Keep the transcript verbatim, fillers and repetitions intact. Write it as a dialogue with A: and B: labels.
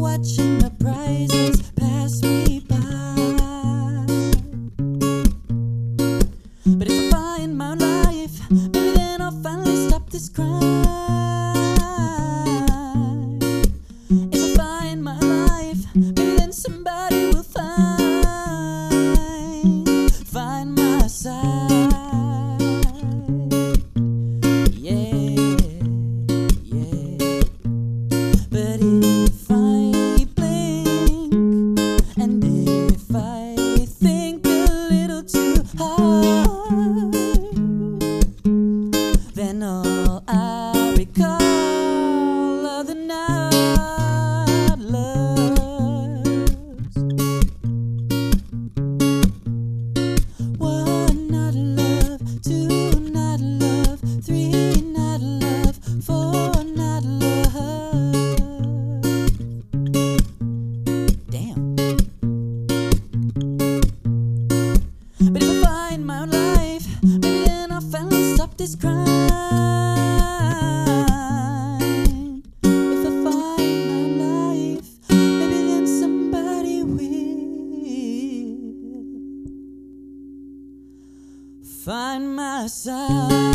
A: watching the prizes pass me by. But if I find my life, maybe then I'll finally stop this crime. If I find my life, maybe then somebody will find find my side. But if I blink, and if I think a little too hard, then all I recall are the not loves. One not love, two not love, three not love, four not love. But if I find my life, maybe then I'll finally stop this crime. If I find my life, maybe then somebody will find my side.